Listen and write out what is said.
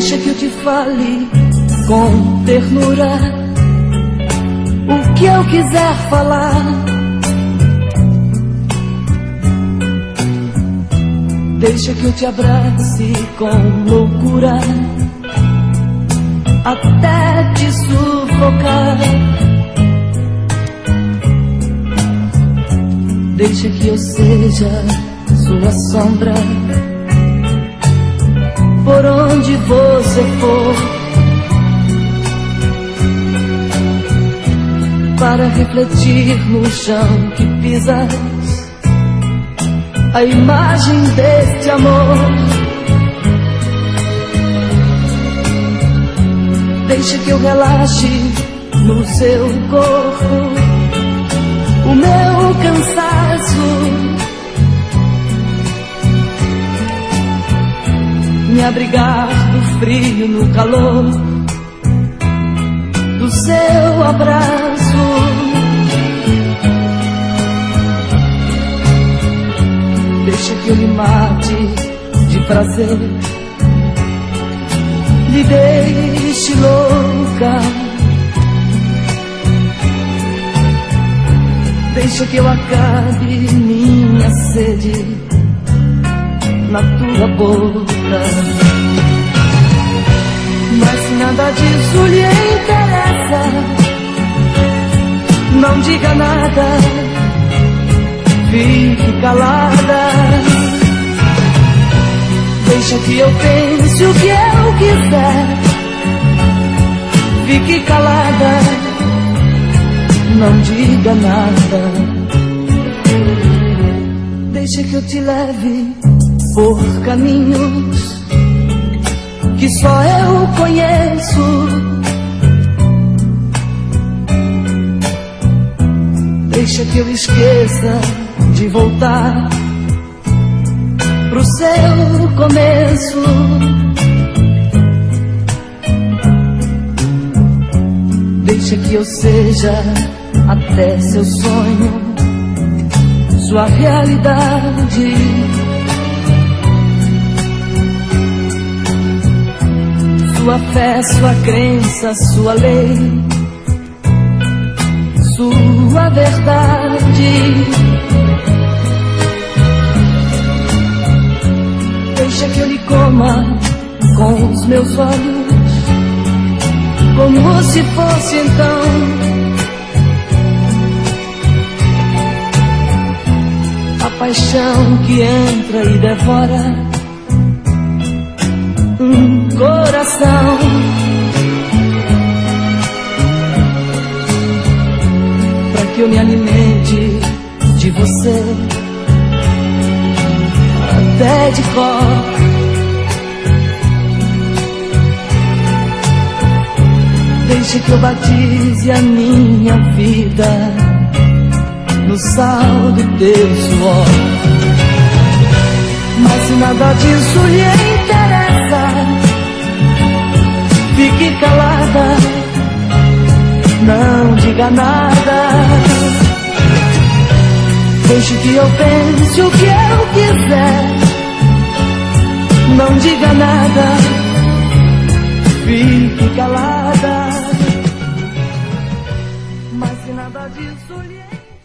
Deixa que eu te fale com ternura o que eu quiser falar. Deixa que eu te abrace com loucura até te sufocar. Deixa que eu seja sua sombra por onde você for, para refletir no chão que pisas a imagem deste amor. Deixa que eu relaxe no seu corpo o meu cansaço, me abrigar do frio no calor do seu abraço. Deixa que eu lhe mate de prazer, lhe deixe louca. Deixa que eu acabe minha sede na tua boca. Mas se nada disso lhe interessa, não diga nada, fique calada. Deixa que eu pense o que eu quiser, fique calada, não diga nada. Deixa que eu te leve por caminhos que só eu conheço. Deixa que eu esqueça de voltar pro seu começo. Deixa que eu seja até seu sonho, sua realidade. Sua fé, sua crença, sua lei, sua verdade. Deixa que eu lhe coma com os meus olhos, como se fosse então a paixão que entra e devora um coração. Pra que eu me alimente de você até de cor. Deixe que eu batize a minha vida no sal do teu suor. Mas se nada disso lhe interessa, fique calada, não diga nada. Deixe que eu pense o que eu quiser, não diga nada, fique calada. Mas se nada disso lhe